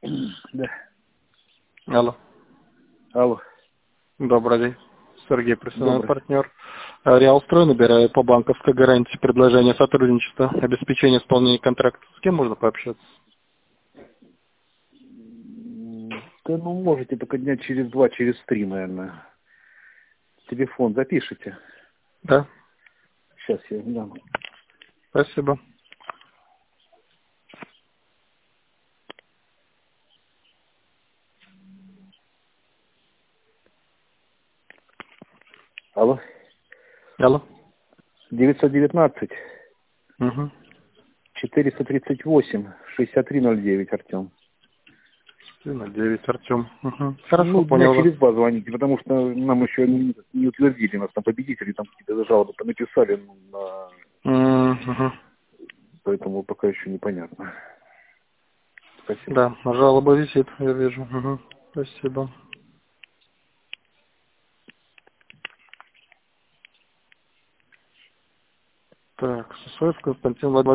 Да. Алло. Алло. Добрый день. Сергей, профессиональный Добрый. партнер. Реалстрой набираю по банковской гарантии предложение сотрудничества, обеспечение исполнения контракта. С кем можно пообщаться? Да ну можете только дня через 2, через 3, наверное. Телефон запишите. Да. Сейчас я дам. Спасибо. Алло. Алло. 919 Угу. 438 6309, Артем. 9, Артем. Угу. Хорошо, Ну, дня понял вас. через 2 звоните, потому что нам еще не утвердили, нас там победители, там какие-то жалобы понаписали, Угу. поэтому пока еще непонятно. Спасибо. Да, жалоба висит, я вижу. Угу. Спасибо. Так, Сысоев Константин Владимирович.